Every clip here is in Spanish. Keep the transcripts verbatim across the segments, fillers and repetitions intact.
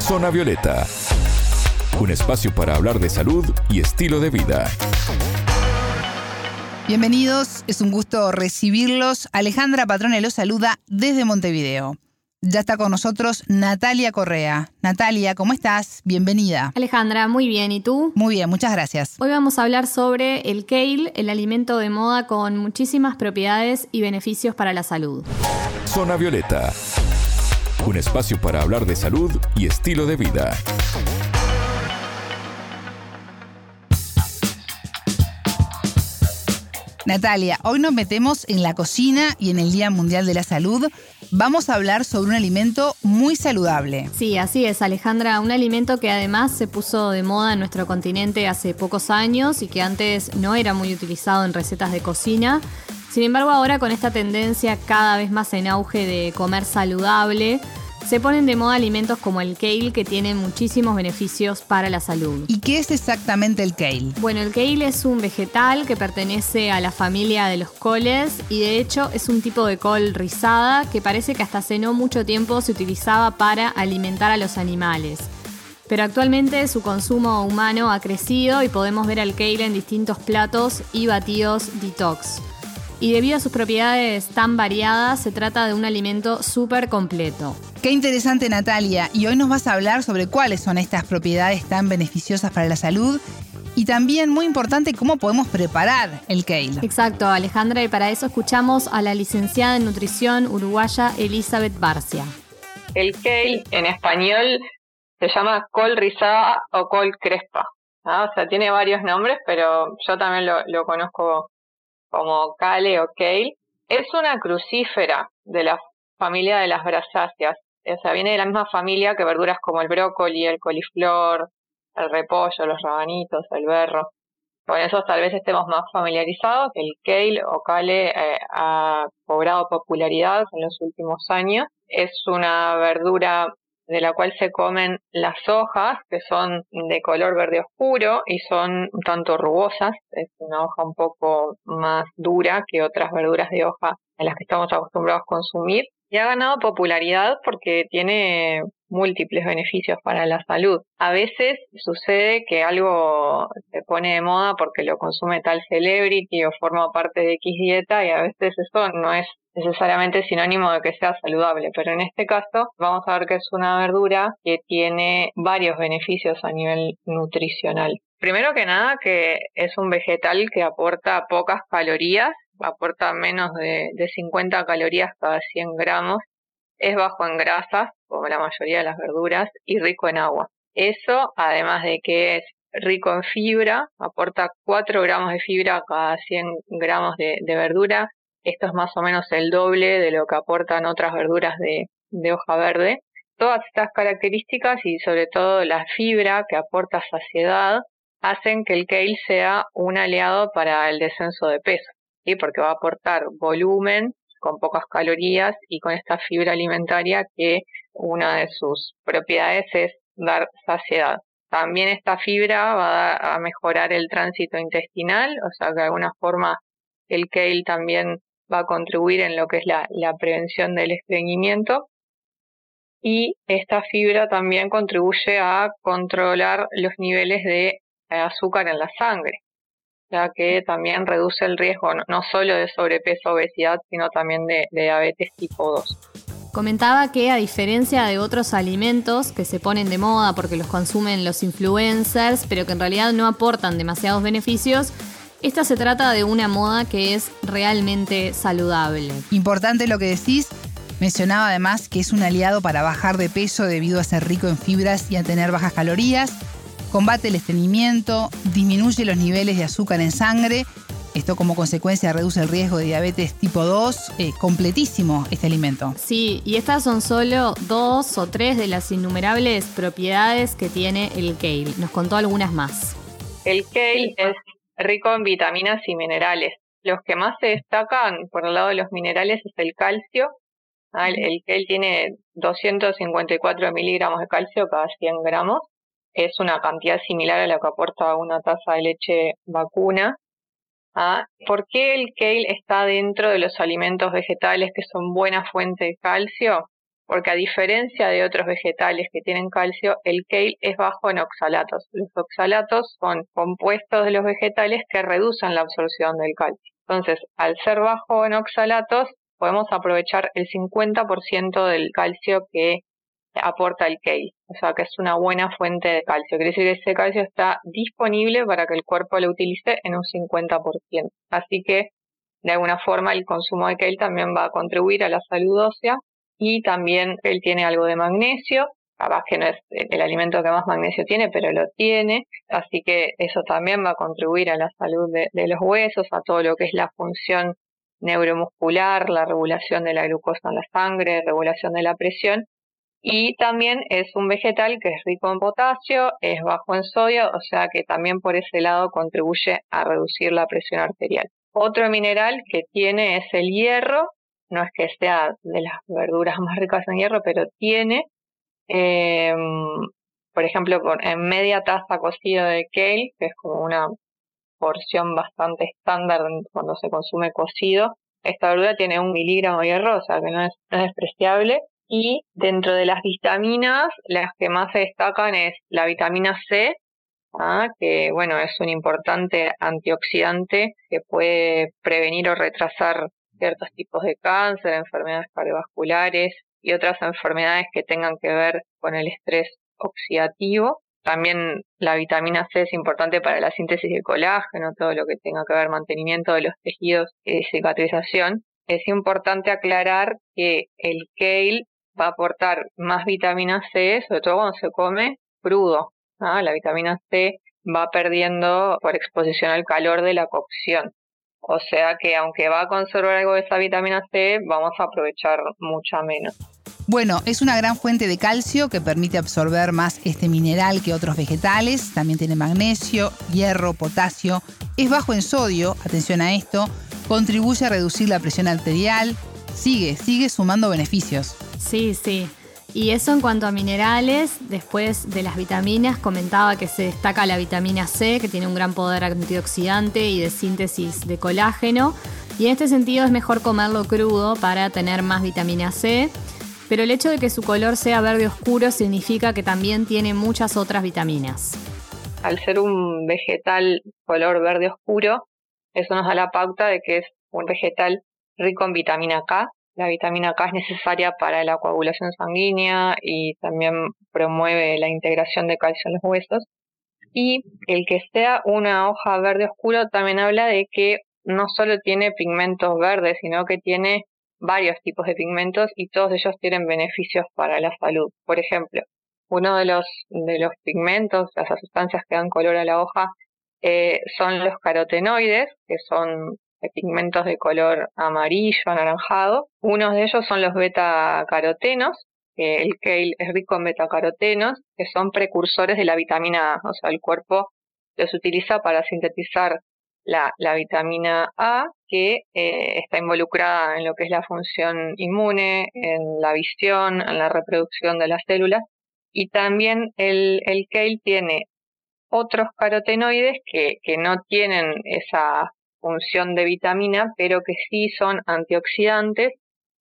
Zona Violeta, un espacio para hablar de salud y estilo de vida. Bienvenidos, es un gusto recibirlos. Alejandra Patrone los saluda desde Montevideo. Ya está con nosotros Natalia Correa. Natalia, ¿cómo estás? Bienvenida. Alejandra, muy bien. ¿Y tú? Muy bien, muchas gracias. Hoy vamos a hablar sobre el kale, el alimento de moda con muchísimas propiedades y beneficios para la salud. Zona Violeta, un espacio para hablar de salud y estilo de vida. Natalia, hoy nos metemos en la cocina y en el Día Mundial de la Salud vamos a hablar sobre un alimento muy saludable. Sí, así es, Alejandra, un alimento que además se puso de moda en nuestro continente hace pocos años y que antes no era muy utilizado en recetas de cocina. Sin embargo, ahora con esta tendencia cada vez más en auge de comer saludable, se ponen de moda alimentos como el kale, que tienen muchísimos beneficios para la salud. ¿Y qué es exactamente el kale? Bueno, el kale es un vegetal que pertenece a la familia de los coles y de hecho es un tipo de col rizada que parece que hasta hace no mucho tiempo se utilizaba para alimentar a los animales. Pero actualmente su consumo humano ha crecido y podemos ver al kale en distintos platos y batidos detox. Y debido a sus propiedades tan variadas, se trata de un alimento súper completo. Qué interesante, Natalia. Y hoy nos vas a hablar sobre cuáles son estas propiedades tan beneficiosas para la salud y también, muy importante, cómo podemos preparar el kale. Exacto, Alejandra, y para eso escuchamos a la licenciada en nutrición uruguaya Elizabeth Barcia. El kale en español se llama col rizada o col crespa, ¿no? O sea, tiene varios nombres, pero yo también lo, lo conozco como kale o kale. Es una crucífera de la familia de las brasáceas. O sea, viene de la misma familia que verduras como el brócoli, el coliflor, el repollo, los rabanitos, el berro. Con eso tal vez estemos más familiarizados. El kale o kale eh, ha cobrado popularidad en los últimos años. Es una verdura de la cual se comen las hojas, que son de color verde oscuro y son un tanto rugosas. Es una hoja un poco más dura que otras verduras de hoja en las que estamos acostumbrados a consumir. Y ha ganado popularidad porque tiene múltiples beneficios para la salud. A veces sucede que algo se pone de moda porque lo consume tal celebrity o forma parte de X dieta, y a veces eso no es necesariamente sinónimo de que sea saludable, pero en este caso vamos a ver que es una verdura que tiene varios beneficios a nivel nutricional. Primero que nada, que es un vegetal que aporta pocas calorías, aporta menos de, de cincuenta calorías cada cien gramos, es bajo en grasas, como la mayoría de las verduras, y rico en agua. Eso, además de que es rico en fibra, aporta cuatro gramos de fibra cada cien gramos de, de verdura. Esto es más o menos el doble de lo que aportan otras verduras de, de hoja verde. Todas estas características y sobre todo la fibra que aporta saciedad hacen que el kale sea un aliado para el descenso de peso, ¿sí? Porque va a aportar volumen con pocas calorías y con esta fibra alimentaria que una de sus propiedades es dar saciedad. También esta fibra va a mejorar el tránsito intestinal, o sea que de alguna forma el kale también va a contribuir en lo que es la, la prevención del estreñimiento. Y esta fibra también contribuye a controlar los niveles de azúcar en la sangre, ya que también reduce el riesgo no, no solo de sobrepeso o obesidad, sino también de, de diabetes tipo dos. Comentaba que a diferencia de otros alimentos que se ponen de moda porque los consumen los influencers, pero que en realidad no aportan demasiados beneficios, esta se trata de una moda que es realmente saludable. Importante lo que decís. Mencionaba además que es un aliado para bajar de peso debido a ser rico en fibras y a tener bajas calorías. Combate el estreñimiento, disminuye los niveles de azúcar en sangre. Esto como consecuencia reduce el riesgo de diabetes tipo dos. Eh, completísimo este alimento. Sí, y estas son solo dos o tres de las innumerables propiedades que tiene el kale. Nos contó algunas más. El kale es rico en vitaminas y minerales. Los que más se destacan por el lado de los minerales es el calcio. El, el kale tiene doscientos cincuenta y cuatro miligramos de calcio cada cien gramos. Es una cantidad similar a la que aporta una taza de leche vacuna. ¿Ah? ¿Por qué el kale está dentro de los alimentos vegetales que son buena fuente de calcio? porque a diferencia de otros vegetales que tienen calcio, el kale es bajo en oxalatos. Los oxalatos son compuestos de los vegetales que reducen la absorción del calcio. Entonces, al ser bajo en oxalatos, podemos aprovechar el cincuenta por ciento del calcio que aporta el kale. O sea, que es una buena fuente de calcio. Quiere decir que ese calcio está disponible para que el cuerpo lo utilice en un cincuenta por ciento. Así que, de alguna forma, el consumo de kale también va a contribuir a la salud ósea. Y también él tiene algo de magnesio, capaz que no es el alimento que más magnesio tiene, pero lo tiene, así que eso también va a contribuir a la salud de, de los huesos, a todo lo que es la función neuromuscular, la regulación de la glucosa en la sangre, regulación de la presión, y también es un vegetal que es rico en potasio, es bajo en sodio, o sea que también por ese lado contribuye a reducir la presión arterial. Otro mineral que tiene es el hierro. No es que sea de las verduras más ricas en hierro, pero tiene, eh, por ejemplo, en media taza cocido de kale, que es como una porción bastante estándar cuando se consume cocido, esta verdura tiene un miligramo de hierro, o sea que no es, no es despreciable. Y dentro de las vitaminas, las que más se destacan es la vitamina C, ¿ah? que bueno, es un importante antioxidante que puede prevenir o retrasar ciertos tipos de cáncer, enfermedades cardiovasculares y otras enfermedades que tengan que ver con el estrés oxidativo. También la vitamina C es importante para la síntesis de colágeno, todo lo que tenga que ver mantenimiento de los tejidos y cicatrización. Es importante aclarar que el kale va a aportar más vitamina C, sobre todo cuando se come crudo, ¿no? La vitamina C va perdiendo por exposición al calor de la cocción. O sea que aunque va a conservar algo de esa vitamina C, vamos a aprovechar mucha menos. Bueno, es una gran fuente de calcio que permite absorber más este mineral que otros vegetales. También tiene magnesio, hierro, potasio. Es bajo en sodio, atención a esto. Contribuye a reducir la presión arterial. Sigue, sigue sumando beneficios. Sí, sí. Y eso en cuanto a minerales. Después de las vitaminas, comentaba que se destaca la vitamina C, que tiene un gran poder antioxidante y de síntesis de colágeno. Y en este sentido es mejor comerlo crudo para tener más vitamina C. Pero el hecho de que su color sea verde oscuro significa que también tiene muchas otras vitaminas. Al ser un vegetal color verde oscuro, eso nos da la pauta de que es un vegetal rico en vitamina K. La vitamina K es necesaria para la coagulación sanguínea y también promueve la integración de calcio en los huesos. Y el que sea una hoja verde oscuro también habla de que no solo tiene pigmentos verdes, sino que tiene varios tipos de pigmentos y todos ellos tienen beneficios para la salud. Por ejemplo, uno de los, de los pigmentos, las sustancias que dan color a la hoja, eh, son los carotenoides, que son pigmentos de color amarillo, anaranjado. Unos de ellos son los betacarotenos, que el kale es rico en betacarotenos, que son precursores de la vitamina A. O sea, el cuerpo los utiliza para sintetizar la, la vitamina A, que eh, está involucrada en lo que es la función inmune, en la visión, en la reproducción de las células. Y también el, el kale tiene otros carotenoides que, que no tienen esa función de vitamina, pero que sí son antioxidantes,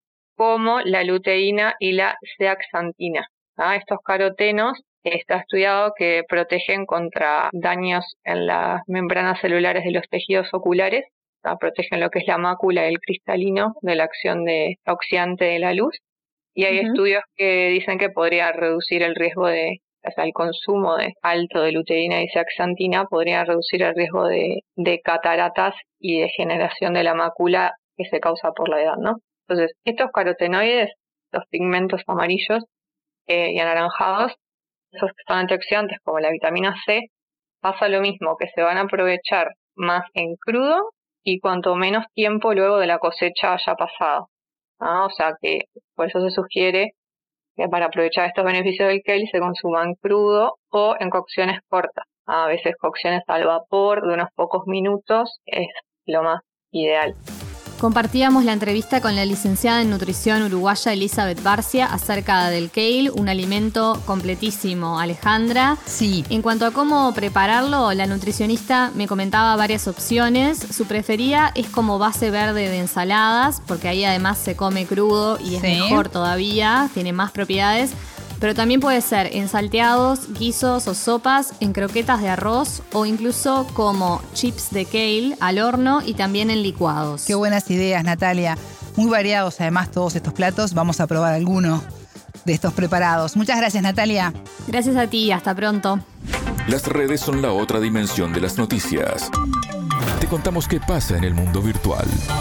como la luteína y la zeaxantina. ¿Ah? Estos carotenos está estudiado que protegen contra daños en las membranas celulares de los tejidos oculares, ¿ah? Protegen lo que es la mácula y el cristalino de la acción de oxidante de la luz, y hay uh-huh. estudios que dicen que podría reducir el riesgo de O sea, el consumo de alto de luteína y zeaxantina podría reducir el riesgo de, de cataratas y degeneración de la mácula que se causa por la edad, ¿no? Entonces, estos carotenoides, los pigmentos amarillos eh, y anaranjados, esos que son antioxidantes como la vitamina C, pasa lo mismo, que se van a aprovechar más en crudo y cuanto menos tiempo luego de la cosecha haya pasado. ¿Ah? O sea que por eso se sugiere que para aprovechar estos beneficios del kale se consuman crudo o en cocciones cortas. A veces cocciones al vapor de unos pocos minutos es lo más ideal. compartíamos la entrevista con la licenciada en nutrición uruguaya Elizabeth Barcia acerca del kale, un alimento completísimo. Alejandra, sí. En cuanto a cómo prepararlo, la nutricionista me comentaba varias opciones. Su preferida es como base verde de ensaladas, porque ahí además se come crudo y es sí. mejor todavía, tiene más propiedades. Pero también puede ser en salteados, guisos o sopas, en croquetas de arroz o incluso como chips de kale al horno y también en licuados. Qué buenas ideas, Natalia. Muy variados además todos estos platos. Vamos a probar alguno de estos preparados. Muchas gracias, Natalia. Gracias a ti, hasta pronto. Las redes son la otra dimensión de las noticias. Te contamos qué pasa en el mundo virtual.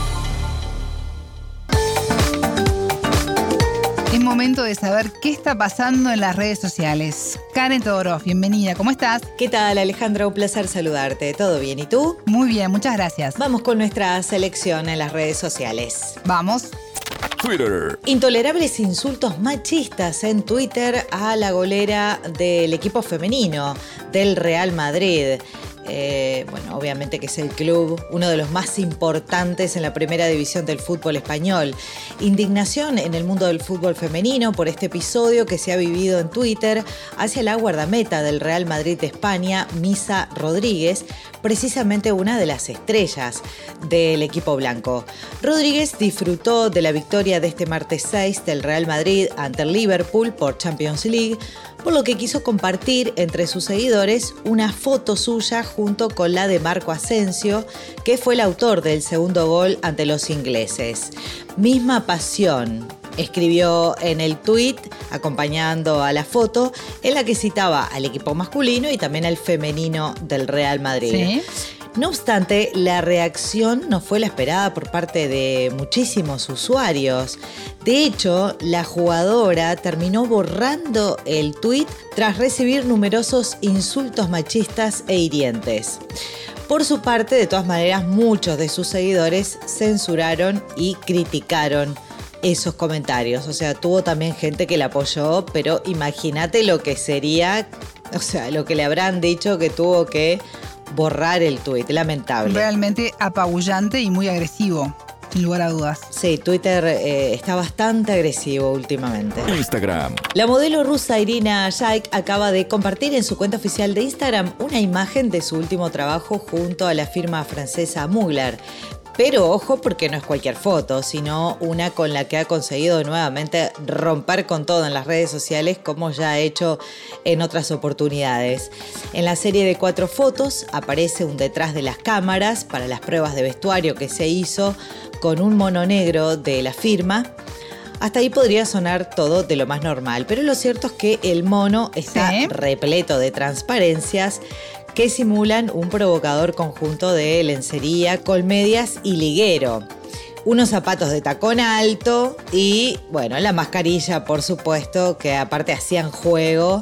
Es momento de saber qué está pasando en las redes sociales. Karen Todorov, bienvenida. ¿Cómo estás? ¿Qué tal, Alejandra? Un placer saludarte. ¿Todo bien? ¿Y tú? Muy bien, muchas gracias. Vamos con nuestra selección en las redes sociales. Vamos. Twitter. Intolerables insultos machistas en Twitter a la golera del equipo femenino del Real Madrid. Eh, bueno, obviamente que es el club, uno de los más importantes en la primera división del fútbol español. Indignación en el mundo del fútbol femenino por este episodio que se ha vivido en Twitter hacia la guardameta del Real Madrid de España, Misa Rodríguez, precisamente una de las estrellas del equipo blanco. Rodríguez disfrutó de la victoria de este martes seis del Real Madrid ante el Liverpool por Champions League, por lo que quiso compartir entre sus seguidores una foto suya junto con la de Marco Asensio, que fue el autor del segundo gol ante los ingleses. Misma pasión, escribió en el tuit acompañando a la foto, en la que citaba al equipo masculino y también al femenino del Real Madrid. Sí. No obstante, la reacción no fue la esperada por parte de muchísimos usuarios. De hecho, la jugadora terminó borrando el tuit tras recibir numerosos insultos machistas e hirientes. Por su parte, de todas maneras, muchos de sus seguidores censuraron y criticaron esos comentarios. O sea, tuvo también gente que la apoyó, pero imagínate lo que sería, o sea, lo que le habrán dicho que tuvo que borrar el tuit, lamentable. Realmente apabullante y muy agresivo, sin lugar a dudas. Sí, Twitter eh, está bastante agresivo últimamente. Instagram. La modelo rusa Irina Shayk acaba de compartir en su cuenta oficial de Instagram una imagen de su último trabajo junto a la firma francesa Mugler. Pero ojo, porque no es cualquier foto, sino una con la que ha conseguido nuevamente romper con todo en las redes sociales, como ya ha hecho en otras oportunidades. En la serie de cuatro fotos aparece un detrás de las cámaras para las pruebas de vestuario que se hizo con un mono negro de la firma. Hasta ahí podría sonar todo de lo más normal, pero lo cierto es que el mono está ¿Sí? repleto de transparencias que simulan un provocador conjunto de lencería, colmedias y liguero. Unos zapatos de tacón alto y, bueno, la mascarilla, por supuesto, que aparte hacían juego.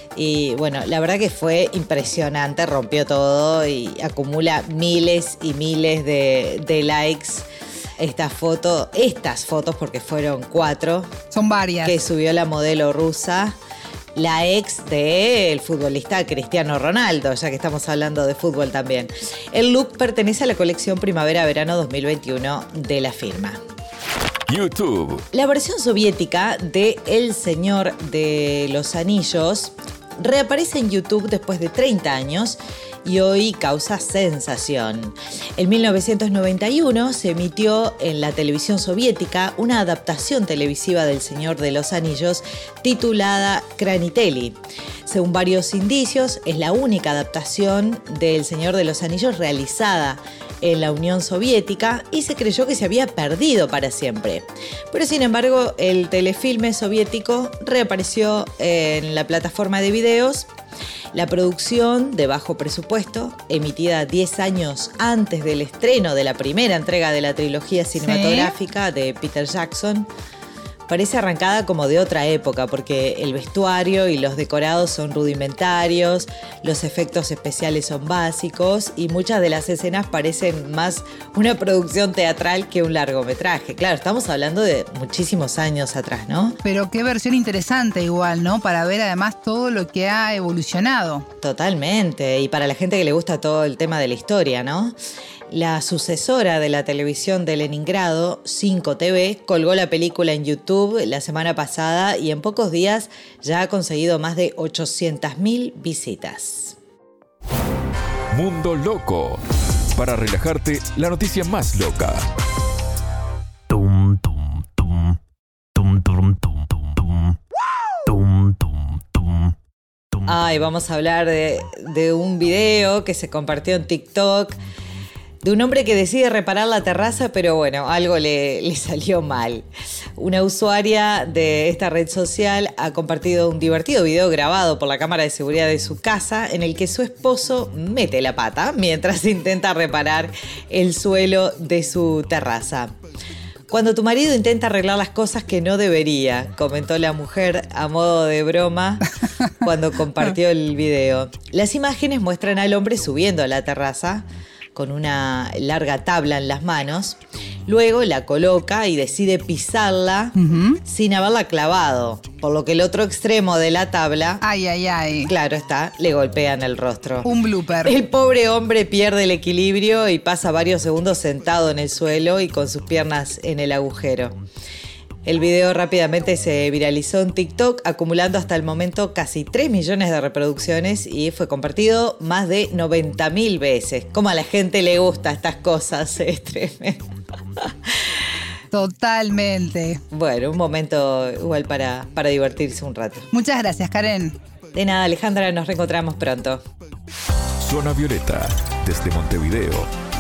Y, bueno, la verdad que fue impresionante, rompió todo y acumula miles y miles de, de likes. Esta foto, estas fotos, porque fueron cuatro. Son varias. Que subió la modelo rusa. La ex del futbolista Cristiano Ronaldo, ya que estamos hablando de fútbol también. El look pertenece a la colección Primavera-Verano dos mil veintiuno de la firma. YouTube. La versión soviética de El Señor de los Anillos reaparece en YouTube después de treinta años y hoy causa sensación. En mil novecientos noventa y uno se emitió en la televisión soviética una adaptación televisiva del Señor de los Anillos titulada Kranitelli. Según varios indicios, es la única adaptación del Señor de los Anillos realizada en la Unión Soviética y se creyó que se había perdido para siempre. Pero sin embargo, el telefilme soviético reapareció en la plataforma de videos. La producción de bajo presupuesto, emitida diez años antes del estreno de la primera entrega de la trilogía cinematográfica ¿Sí? de Peter Jackson, parece arrancada como de otra época, porque el vestuario y los decorados son rudimentarios, los efectos especiales son básicos y muchas de las escenas parecen más una producción teatral que un largometraje. Claro, estamos hablando de muchísimos años atrás, ¿no? Pero qué versión interesante igual, ¿no? Para ver además todo lo que ha evolucionado. Totalmente, y para la gente que le gusta todo el tema de la historia, ¿no? La sucesora de la televisión de Leningrado, cinco T V, colgó la película en YouTube la semana pasada y en pocos días ya ha conseguido más de ochocientas mil visitas. Mundo Loco. Para relajarte, la noticia más loca. Tum, tum, tum. Tum, tum, tum, tum, tum. Tum, tum, tum. Tum. Ay, vamos a hablar de, de un video que se compartió en TikTok de un hombre que decide reparar la terraza, pero bueno, algo le, le salió mal. Una usuaria de esta red social ha compartido un divertido video grabado por la cámara de seguridad de su casa en el que su esposo mete la pata mientras intenta reparar el suelo de su terraza. Cuando tu marido intenta arreglar las cosas que no debería, comentó la mujer a modo de broma cuando compartió el video. Las imágenes muestran al hombre subiendo a la terraza con una larga tabla en las manos. Luego la coloca y decide pisarla uh-huh. sin haberla clavado, por lo que el otro extremo de la tabla, ay, ay, ay, claro está, le golpea en el rostro. Un blooper. El pobre hombre pierde el equilibrio y pasa varios segundos sentado en el suelo y con sus piernas en el agujero. El video rápidamente se viralizó en TikTok, acumulando hasta el momento casi tres millones de reproducciones y fue compartido más de noventa mil veces. Como a la gente le gusta estas cosas, es tremendo. Totalmente. Bueno, un momento igual para, para divertirse un rato. Muchas gracias, Karen. De nada, Alejandra, nos reencontramos pronto. Zona Violeta, desde Montevideo,